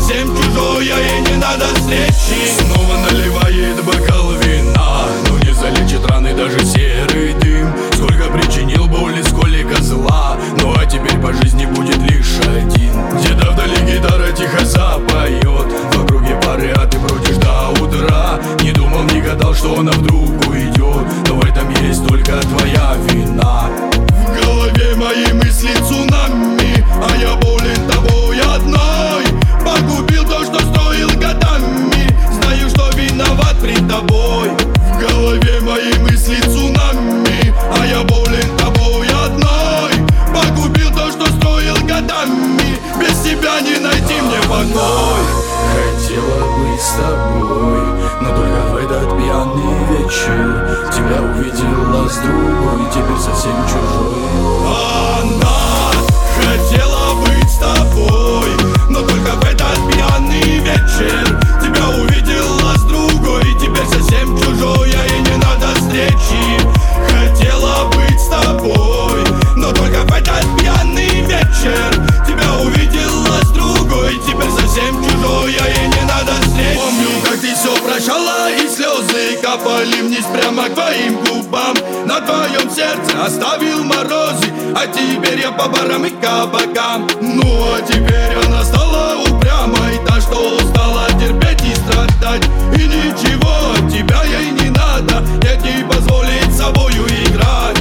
совсем чужое и не надо встречи. Снова наливает бокал вина, но не залечит раны даже серый дым. Сколько причинил боли, сколько зла, ну а теперь по жизни будет лишь один. Где-то вдали гитара тихо запоет, в округе пары, а ты бродишь до утра. Не думал, не гадал, что она вдруг уйдет, но в этом есть только твоя вина. В голове мои мысли цунами, а я болен тобой одной. Погубил то, что строил годами, знаю, что виноват пред тобой. В голове мои мысли цунами, а я болен тобой одной. Погубил то, что строил годами, без тебя не найти мне покой. Хотела быть с тобой, но только в этот пьяный вечер тебя увидела с другой, теперь совсем чужой. Она хотела быть с тобой, но только в этот пьяный вечер тебя увидела с другой, теперь совсем чужой, и не надо встречи. Хотела быть с тобой, но только в этот пьяный вечер тебя увидела с другой, теперь совсем чужой, и не надо встречи. Помню, как ты все прощала, и слезы капали вниз прямо к твоим губам. На твоем сердце оставил морозы, а теперь я по барам и кабакам. Ну а теперь она стала упрямой, та, что устала терпеть и страдать. И ничего от тебя ей не надо, нет ей позволить собою играть.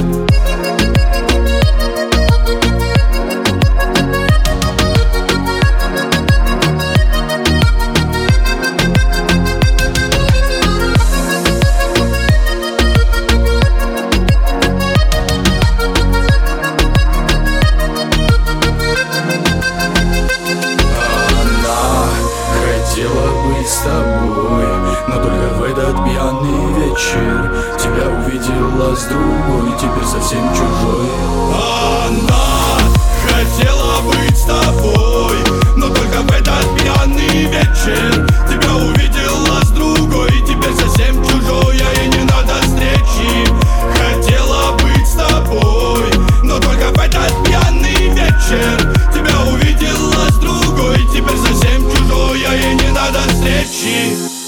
С тобой, но только в этот пьяный вечер тебя увидела с другой, теперь совсем чужой. Она хотела быть с тобой, но только в этот пьяный вечер тебя увидела с другой, теперь совсем чужой, и не надо встречи. Хотела быть с тобой, но только в этот пьяный вечер тебя увидела с другой, теперь совсем чужой, и не надо встречи.